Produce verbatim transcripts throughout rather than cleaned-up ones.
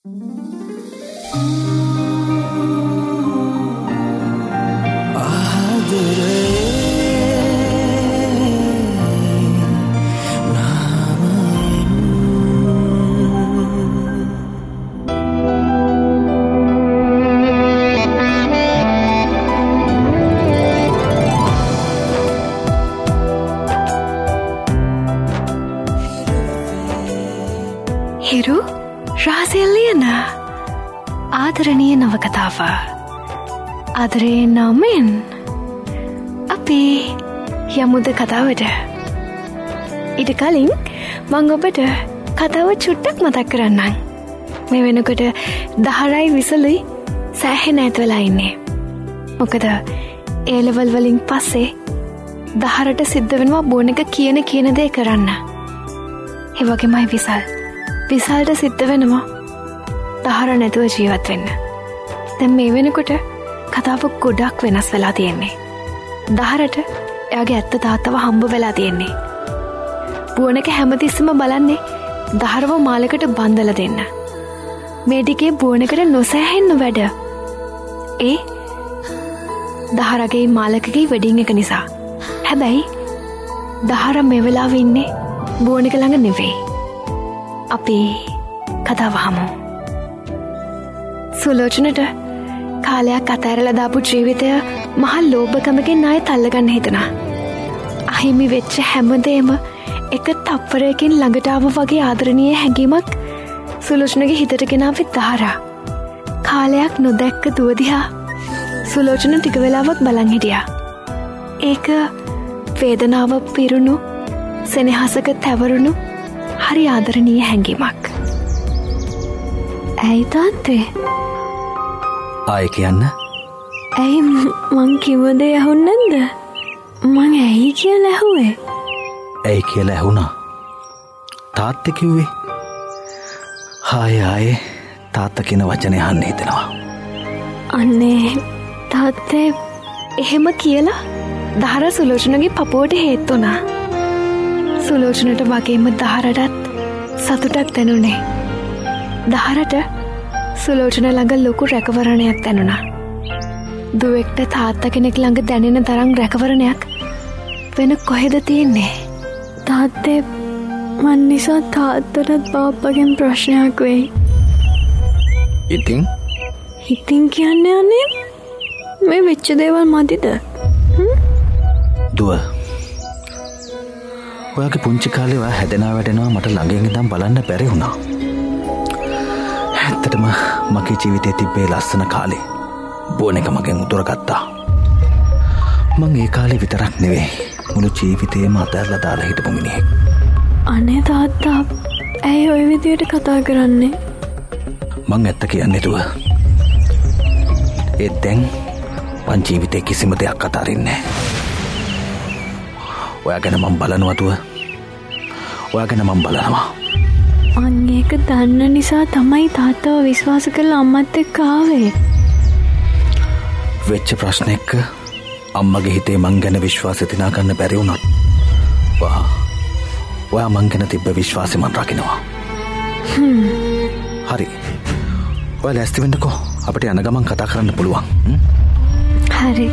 හිරු රාසෙල්ලියන ආදරණීය නවකතාව ආදරේ නමෙන් අපි යමුද කතාවට. ඊට කලින් මං ඔබට කතාව චුට්ටක් මතක් කරන්නම්. මේ වෙනකොට දහරයි විසලුයි සෑහෙන ඈත වෙලා ඉන්නේ. මොකද ඒ ලෙවල් වලින් පස්සේ දහරට සිද්ධ වෙනවා බොන එක කියන කියන දේ කරන්න. ඒ වගේමයි විසල් විසල්ට සිද්ධ වෙනවා දහර නැතුව ජීවත් වෙන්න. දැන් මේ වෙනකොට කතාව ගොඩක් වෙනස් වෙලා තියෙන්නේ. දහරට එයාගේ ඇත්ත තාත්තව හම්බ වෙලා තියෙන්නේ. බුවනක හැමතිස්සම බලන්නේ දහරව මාලකට බන්දලා දෙන්න. මේ ටිකේ බුවනකට නොසෑහෙන්න වැඩ. ඒ දහරගේ මාලකගේ වෙඩින් එක නිසා. හැබැයි දහර මේ වෙලාවේ ඉන්නේ බුවනක ළඟ නෙවෙයි. අපි කතාව හමු. සුලෝචනට කාලයක් අතෑරලා දාපු ජීවිතය මහා ලෝභකමකින් ආයෙත් අල්ලගන්න හිතනවා. අහිමි වෙච්ච හැමදේම එක තප්පරයකින් ළඟට ආව වගේ ආදරණීය හැඟීමක් සුලෝචනගේ හිතට ගෙනාවේ දහරා. කාලයක් නොදැක්ක දුව දිහා සුලෝචන ටික වෙලාවක් බලන් හිටියා. ඒක වේදනාව පිරුණු සෙනෙහසක තැවරුණු හරි ආදරණීය හැඟීමක්. ඇයි තාත්තේ? ආයෙ කියන්න. ඇයි මං කිව්ව දේ ඇහුන්නේ නැද්ද? මං ඇයි කියලා ඇහුවේ. ඇයි කියලා ඇහුණා. තාත්තේ කිව්වේ. ආයෙ ආයෙ තාත්තා කියන වචනේ අහන්න හිතෙනවා. අනේ තාත්තේ එහෙම කියලා දහර සුලෝචනගේ පපුවට හේතු වුණා. සුලෝචනට වගේම දහරටත් සතුටක් දැනුනේ. දහරට සුලෝචන ළඟ ලොකු රැකවරණයක් දැනුණා. දුවෙක්ට තාත්තා කෙනෙක් ළඟ දැනෙන තරම් රැකවරණයක් වෙන කොහෙද තියෙන්නේ? තාත්තේ මන් නිසා තාත්තටත් බාප්පගෙන් ප්‍රශ්නයක් වෙයි. ඉතින්? ඉතින් කියන්නේ අනේ මේ වෙච්ච දේවල් මදිද? දුව ඔයාගේ පුංචි කාලේ ඔයා හැදෙනවා වැඩෙනවා මට ළඟින් ඉඳන් බලන්න බැරි වුණා. ඇත්තටම මගේ ජීවිතේ තිබ්බේ ලස්සන කාලේ බොන එක මගෙන් උදුරගත්තා. මං ඒ කාලේ විතරක් නෙවෙයි මුළු ජීවිතේම අතහැරලා දාලා හිටපු මිනිහෙක්. අනේ තාත්තා ඇයි ඔය විදියට කතා කරන්නේ? මං ඇත්ත කියන්නේ දුව. ඒ දැන් මං ජීවිතේ කිසිම දෙයක් අතාරින්නේ නැහැ. ඔයා ගැන මම බලනවා දුව. ඔයා ගැන මම බලනවා. අන්න ඒක දන්න නිසා තමයි තාත්තව විශ්වාස කරලා අම්මත් එක්ක ආවේ. වෙච්ච ප්‍රශ්න එක්ක අම්මගේ හිතේ මං ගැන විශ්වාසය තිනා ගන්න බැරි වුණත් වා ඔයා මං ගැන තිබ්බ විශ්වාසය මං රකින්නවා. හ්ම්. හරි. ඔයා ලෑස්ති වෙන්නකෝ. අපිට යන ගමන් කතා කරන්න පුළුවන්. හරි.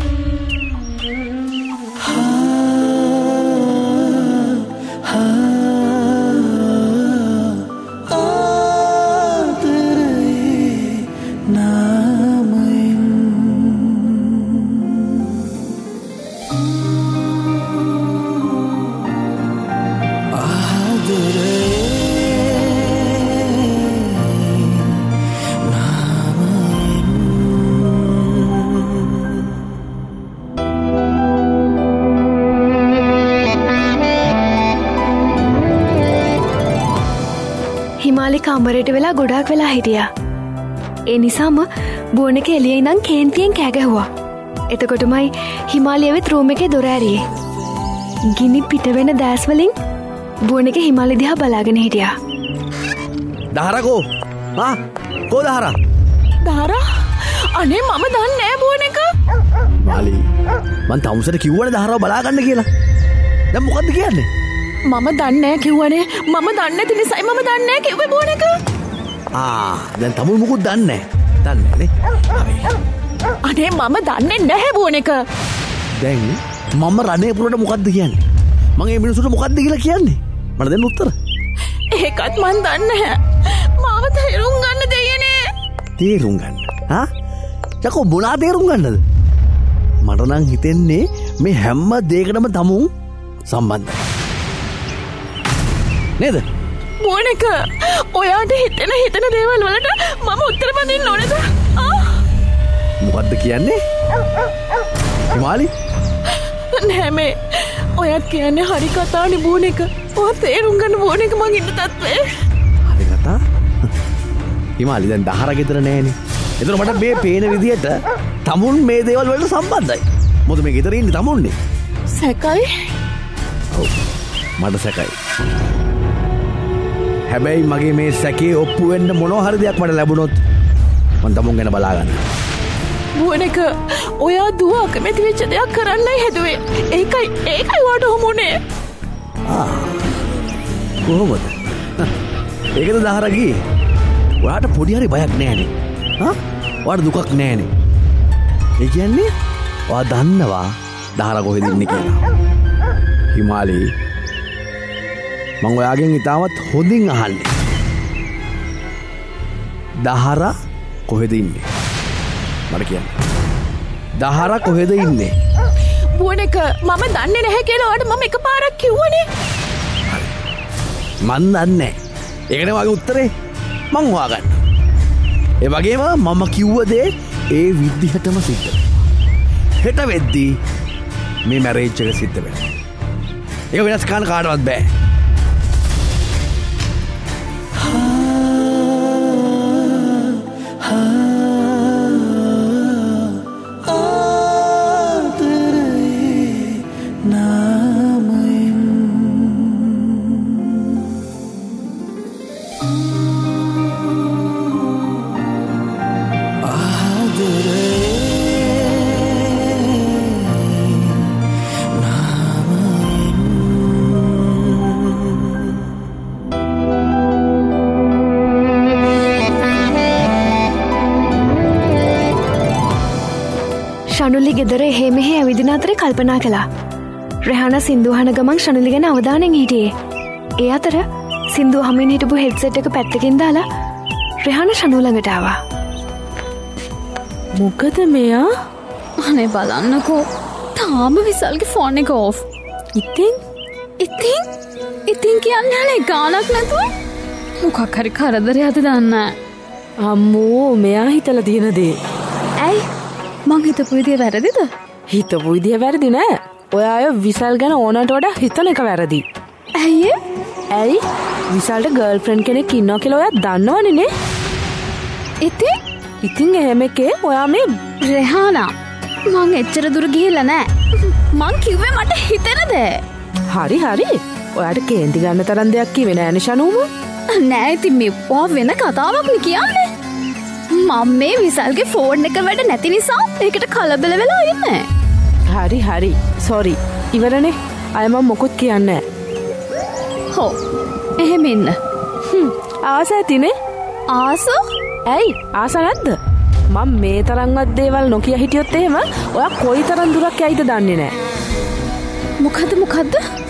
හිමාලි කාමරයට වෙලා ගොඩාක් වෙලා හිටියා. ඒ නිසාම බුවන එක එළියේ ඉඳන් කේන්තියෙන් කෑ ගැහුවා. එතකොටමයි හිමාලි ඇවිත් රූම් එකේ දොර ඇරියේ. ගිනි පිට වෙන දැස් වලින් බුවන එක හිමාලි දිහා බලාගෙන හිටියා. දහරකෝ ආ කෝ දහරා? දහරා අනේ මම දන්නේ නැහැ බුවන එක. මාලි මං තමුසට කිව්වනේ දහරව බලා ගන්න කියලා. දැන් මොකද්ද කියන්නේ? මම දන්නේ නැහැ කිව්වනේ. මම දන්නේ නැති නිසායි මම දන්නේ නැහැ කිව්වේ බුවන එක. ආ දැන් තමුන් මුකුත් දන්නේ නැහැ. දන්නේ නේ. අනේ මම දන්නේ නැහැ බෝන එක. දැන් මම රණේපුරට මොකද්ද කියන්නේ? මම මේ මිනිස්සුන්ට මොකද්ද කියලා කියන්නේ? මට දෙන්න උත්තර. ඒකත් මන් දන්නේ නැහැ. මාව තේරුම් ගන්න දෙයනේ. තේරුම් ගන්න. හා? යකෝ මොනා තේරුම් ගන්නද? මට නම් හිතෙන්නේ මේ හැම දෙයකටම තමුන් සම්බන්ධයි. නේද? බෝන එක ඔයාට හිතෙන හිතන දේවල් වලට මම උත්තර බඳින්න ඕනද? ආ මොකද්ද කියන්නේ? හිමාලි? නෑ මේ ඔයත් කියන්නේ හරි කතාවනේ බෝන එක. ඔය තේරුම් ගන්න බෝන එක මං ඉන්න තත්ත්වේ. හරි කතා. හිමාලි දැන් දහර ගෙදර නෑනේ. එතන මට මේ පේන විදියට තමුන් මේ දේවල් වලට සම්බන්ධයි. මොකද මේ ගෙදර ඉන්නේ තමුන්නේ. සැකයි? ඔව්. මට සැකයි. හැබැයි මගේ මේ සැකේ ඔප්පු වෙන්න මොනවා හරි දෙයක් මට ලැබුණොත් මම තමුන් ගැන බලා ගන්නවා. බෝන එක ඔයා දුව අකමැති වෙච්ච දෙයක් කරන්නයි හැදුවේ. ඒකයි ඒකයි වාට හමුනේ. ආ. කොහොමද? ඒකද දහර ගියේ. ඔයාට පොඩි හරි බයක් නෑනේ. හා? ඔයාට දුකක් නෑනේ. ඒ කියන්නේ ඔයා දන්නවා දහර කොහෙද ඉන්නේ කියලා. හිමාලි මම ඔයාගෙන් ඉතාමත් හොඳින් අහන්නේ. දහර කොහෙද ඉන්නේ? මට කියන්න. දහර කොහෙද ඉන්නේ? බෝන එක මම දන්නේ නැහැ කියලා ඔයාට මම එකපාරක් කිව්වනේ. හරි. මන් දන්නේ නැහැ. ඒකනේ මගේ උත්තරේ. මං හොයාගන්න. ඒ වගේම මම කිව්ව දේ ඒ විදිහටම සිද්ධ වෙනවා. හෙට වෙද්දී මේ මැරේජ් එක සිද්ධ වෙනවා. ඒක වෙනස් කරන්න කාටවත් බෑ. ශනුලි ගෙදර එහෙ මෙහෙ ඇවිදින අතරේ කල්පනා කළා. රෙහාන සින්දු අහන ගමන් ශනුලි ගැන අවධානයෙන් හිටියේ. ඒ අතර සින්දු අහමින් හිටපු හෙඩ්සෙට් එක පැත්තකින් දාලා රෙහාන ශනු ළඟට ආවා. මොකද මෙයා? අනේ බලන්නකෝ. තාම විසල්ගේ ෆෝන් එක ඔෆ්. ඉතින් ඉතින් ඉතින් කියන්නේ අනේ ගානක් නැතුව මොකක් හරි කරදරයක්ද දන්නේ. අම්මෝ මෙයා හිතලා තියෙන දේ. ඇයි? මං හිතපු විදිය වැරදිද? හිතපු විදිය වැරදි නෑ. ඔයා අය විසල් ගැන ඕනට වඩා හිතන එක වැරදි. ඇයි? ඇයි? විසල්ට ගර්ල්ෆ්‍රෙන්ඩ් කෙනෙක් ඉන්නවා කියලා ඔයා දන්නවනේ නේ? ඉතින් ඉතින් එහෙම එකේ ඔයා මේ රෙහානා මං එච්චර දුර ගිහිල්ලා නෑ. මං කිව්වේ මට හිතෙන දේ. හරි හරි. ඔයාට කේන්ති ගන්න තරම් දෙයක් කිව්වේ නෑනේ ශනුම. නෑ ඉතින් මේ ඔයා වෙන කතාවක් නේ කියන්නේ. මම මේ විසල්ගේ ෆෝන් එක වැඩ නැති නිසා ඒකට කලබල වෙලා ඉන්නේ. හරි හරි. සෝරි. ඉවරනේ. අය මම මොකුත් කියන්නේ නෑ. හො. එහෙම ඉන්න. හ්ම්. ආස ඇතිනේ. ආස? ඇයි? ආස නැද්ද? මම මේ තරම්වත් දේවල් නොකිය හිටියොත් එහෙම ඔයා කොයි තරම් දුරක් යයිද දන්නේ නෑ. මොකද මොකද්ද?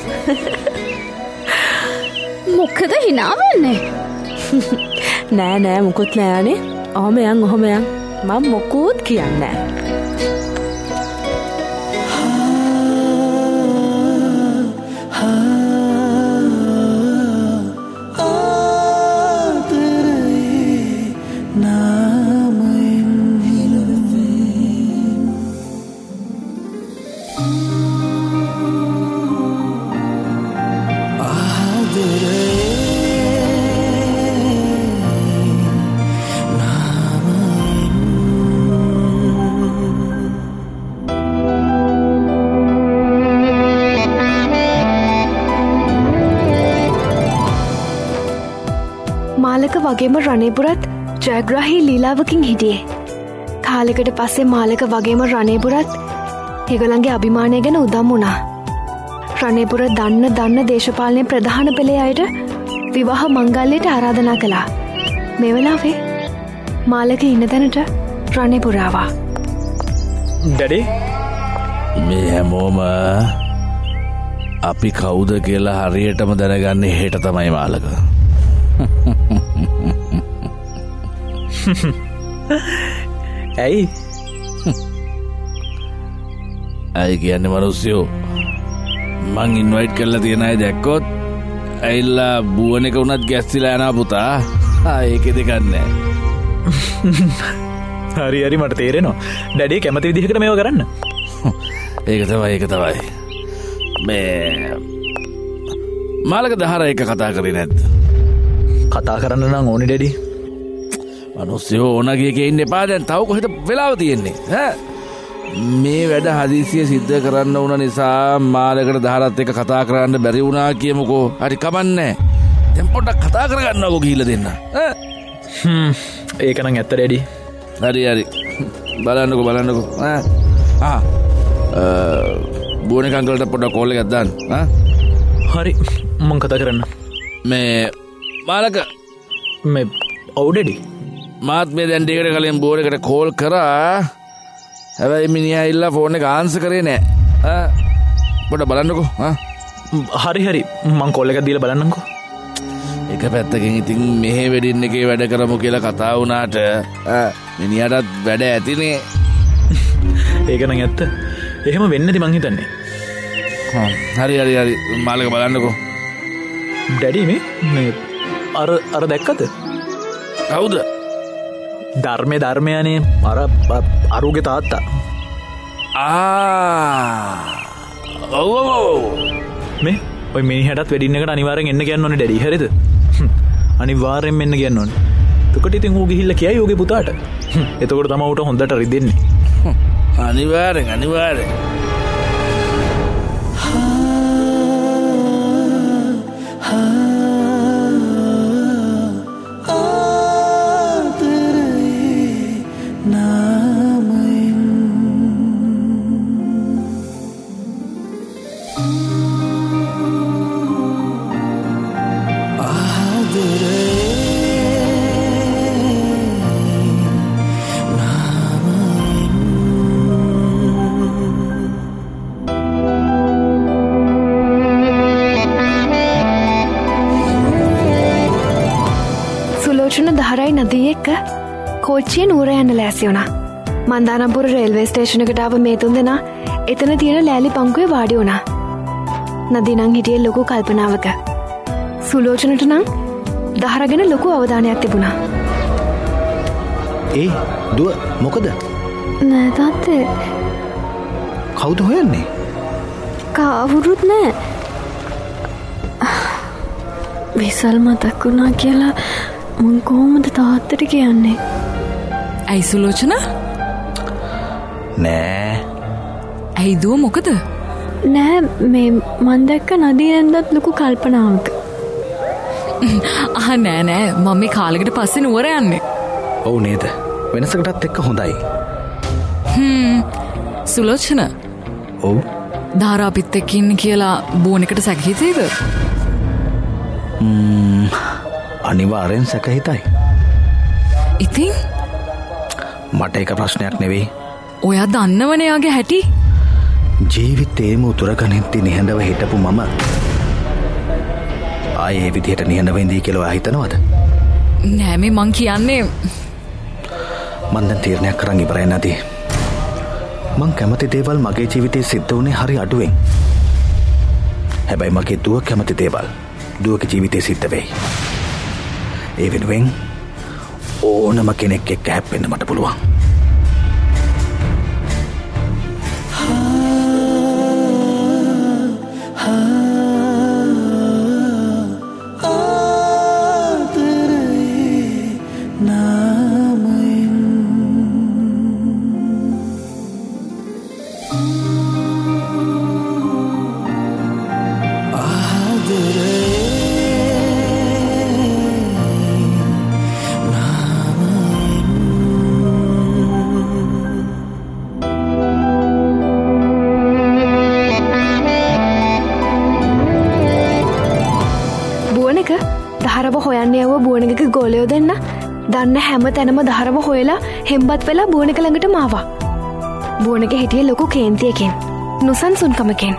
මොකද hina වෙන්නේ? නෑ නෑ මොකුත් නෑනේ. ඔහොම යන් ඔහොම යන්. මම මොකුත් කියන්නේ නෑ. මාලක වගේම රණේපුරත් ජයග්‍රාහී ලීලාවකින් හිටියේ. කාලෙකට පස්සේ මාලක වගේම රණේපුරත් ඒගොල්ලන්ගේ අභිමානය ගැන උදම් වුණා. රණේපුර දන්න දන්න දේශපාලනයේ ප්‍රධාන පෙළේ අයට විවාහ මංගල්‍යයට ආරාධනා කළා. මේ වෙලාවේ මාලක ඉන්න තැනට රණේ පුරාවා. ඩැඩි මේ හැමෝම අපි කවුද කියලා හරියටම දැනගන්නේ හෙට තමයි මාලක. ඇයි ඇයි කියන්නේ මනුස්සයෝ මං ඉන්වයිට් කරලා තියෙන අය දැක්කොත් ඇයිල්ලා බුවන එක උනත් ගැස්සිලා යනවා පුතා. ඒක දෙකන්නේ හරි හරි මට තේරෙනවා. ඩැඩි කැමති විදිහකට මේව කරන්න. ඒක තමයි ඒක තමයි. මේ මාලක දහර එක කතා කරේ නැද්ද? කතා කරන්න නම් ඕනේ ඩැඩි. මනුස්සයෝ ඕනගේ එකේ ඉන්න එපා. දැන් තව කොහෙද වෙලාව තියෙන්නේ ඈ? මේ වැඩ හදිසිය සිද්ධ කරන්න වුණ නිසා මාලකට දහරත් එක කතා කරන්න බැරි වුණා කියමුකෝ. හරි කමන්නේ. දැන් පොඩ්ඩක් කතා කරගන්නකෝ ගිහිල්ලා දෙන්න ඈ. හ්ම් ඒක නම් ඇත්ත ඩැඩි. හරි හරි බලන්නකෝ බලන්නකෝ ඈ. ආ බුවන කංගලට පොඩ්ඩක් කෝල් එකක් දාන්න ඈ. හරි මං කතා කරන්න. මේ මාලක මේ ඔව් ඩැඩි. මාත් මේ දැන් ටිකට කලින් බෝර් එකට කෝල් කරා. හැබැයි මිනිහා ඉල්ලා ෆෝන් එක ආන්සර් කරේ නෑ. ආ පොඩ්ඩක් බලන්නකෝ. ආ හරි හරි මං කෝල් එකක් දීලා බලන්නම්කෝ. එක පැත්තකින් ඉතින් මෙහෙ වෙඩින් එකේ වැඩ කරමු කියලා කතා වුණාට ආ මිනිහටත් වැඩ ඇතිනේ. ඒක නම් ඇත්ත. එහෙම වෙන්නේ නැති මං හිතන්නේ. හා හරි හරි හරි මාලක බලන්නකෝ. ඩැඩි මේ මේ අර අර දැක්කද? කවුද? ධර්මයේ ධර්මයනේ අර අරුගේ තාත්තා. ආ ඔව් ඔව් මේ ඔය මිනිහටත් වෙඩින් එකට අනිවාර්යෙන් එන්න කියන්න ඕනේ ඩැඩි. හරිද? අනිවාර්යෙන් එන්න කියන්න ඕනේ. එතකොට ඉතින් ඌ ගිහිල්ලා කියයි ඌගේ පුතාට. එතකොට තමයි ඌට හොඳට රිදෙන්නේ. අනිවාර්යෙන් අනිවාර්යෙන්. දහරයි නදී එක්ක කෝච්චිය නූර යන්න ලෑසි වුණා. මන්දානම්පුර රේල්වේ ස්ටේෂන් එකට ආව මේ තුන් දෙනා එතන තියෙන ලෑලි පංකුවේ වාඩි වුණා. නදී නම් හිටියේ ලොකු කල්පනාවක. සුලෝචනට නම් දහරගෙන ලොකු අවධානයක් තිබුණා. ඒ දුව මොකද? නෑ තාත්තේ. කවුද හොයන්නේ? කවුරුත් නෑ. විසල් මතක් වුණා කියලා මං කොහොමද තාත්තට කියන්නේ? ඇයි සුලෝචන? නෑ. ඇයි දුව මොකද? නෑ මේ මන් දැක්ක නදී නැන්දත් ලොකු කල්පනාවක. ආ නෑ නෑ මම මේ කාලෙකට පස්සේ නුවර යන්නේ. ඔව් නේද? වෙනසකටත් එක්ක හොඳයි. හ්ම් සුලෝචන. ඔව්. දාරා අපිත් එක්ක ඉන්න කියලා බෝනෙකට සැක හිතේද? ම්ම් අනිවාර්යෙන් සැක හිතයි. ඉතින් මට එක ප්‍රශ්නයක් නෙවෙයි. ඔයා දන්නවනේ යාගේ හැටි. ජීවිතේම උතුරගනින්ති නිහඬව හිටපු මම ආයේ විදිහට නිහඬව ඉඳී කියලා ඔයා හිතනවද? නෑ මේ මං කියන්නේ මන් දැන් තීරණයක් කරන් ඉවරයි නැති. මං කැමති දේවල් මගේ ජීවිතේ සිද්ධ වුණේ හරි අඩුවෙන්. හැබැයි මගේ දුව කැමති දේවල් දුවගේ ජීවිතේ සිද්ධ වෙයි. ඒ වෙනුවෙන් ඕනම කෙනෙක් එක්ක හැප්පෙන්න මට පුළුවන්. දහරව හොයන්න යව බුවනගක ගෝලයෝ දෙන්න දන්න හැම තැනම දහරම හොයලා හෙම්බත් වෙලා බෝනක ළඟට මාවා. බෝනක හිටිය ලොකු කේන්තියකින් නුසන්සුන්කමකින්.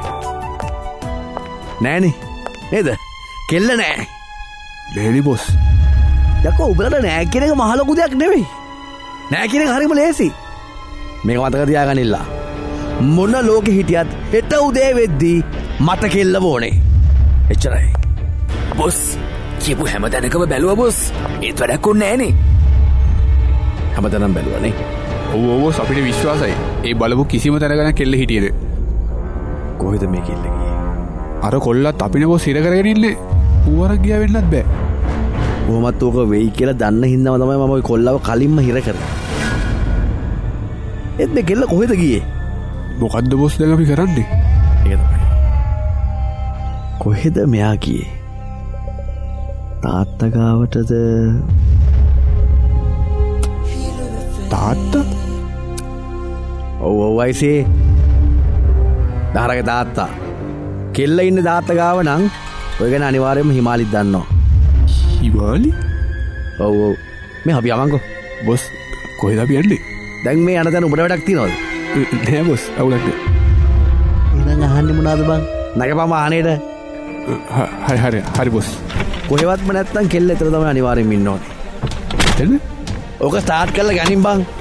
නෑනේ නේද කෙල්ල නෑ ලේලි බොස් යකෝ උඹලට නෑ කියන එක මහ ලොකු දෙයක් නෙවෙයි. නෑ කියන එක හරිම ලේසි. මේක මතක තියාගනින්න. මොන ලෝකෙ හිටියත් හෙට උදේ වෙද්දී මට කෙල්ල ඕනේ. එච්චරයි. බොස් කියපු හැම තැනකම බැලුවා බොස්. ඒත් වැඩක් උන්නේ නෑනේ. හැමතැනම බැලුවානේ. ඔව් ඔව් බොස් අපිට විශ්වාසයි. ඒ බලපු කිසිම තැනක කෙල්ල හිටියේද? කොහෙද මේ කෙල්ල ගියේ? අර කොල්ලත් අපිනේ බොස් හිර කරගෙන ඉන්නේ. ඌවරක් ගියා වෙන්නත් බෑ. කොහොමත් ඕක වෙයි කියලා දන්න හින්දාම තමයි මම ওই කොල්ලව කලින්ම හිර කරේ. එත් මේ කෙල්ල කොහෙද ගියේ? මොකද්ද බොස් දැන් අපි කරන්නේ? ඒක තමයි. කොහෙද මෙයා ගියේ? තාත්තා ගාවටද? තාත්තා? ඔව් ඔව් අයිසේ. දාරගේ තාත්තා. කෙල්ල ඉන්නේ තාත්තා ගාව නම් ඔය ගැන අනිවාර්යයෙන්ම හිමාලිත් දන්නවා. හිමාලි? ඔව් ඔව්. මේ අපි යවන්කෝ. බොස් කොහෙද අපි යන්නේ? දැන් මේ යන තැන උඹට වැඩක් තියනවද? නෑ බොස් අවුලක් නෑ. එහෙනම් අහන්නේ මොනවද බං? නගපම ආනේට. හරි හරි හරි බොස්. කොහෙවත්ම නැත්තම් කෙල්ල එතන තමයි අනිවාර්යෙන් ඉන්න ඕනේ. එතන? ඕක ස්ටාර්ට් කරලා ගනින් බං.